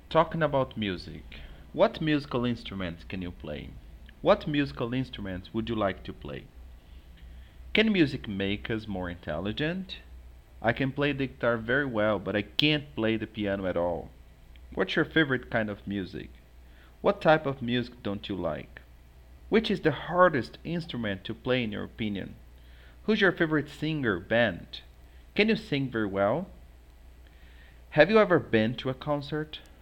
Talking about music, what musical instruments can you play? What musical instruments would you like to play? Can music make us more intelligent? I can play the guitar very well, but I can't play the piano at all. What's your favorite kind of music? What type of music don't you like? Which is the hardest instrument to play in your opinion? Who's your favorite singer band? Can you sing very well? Have you ever been to a concert?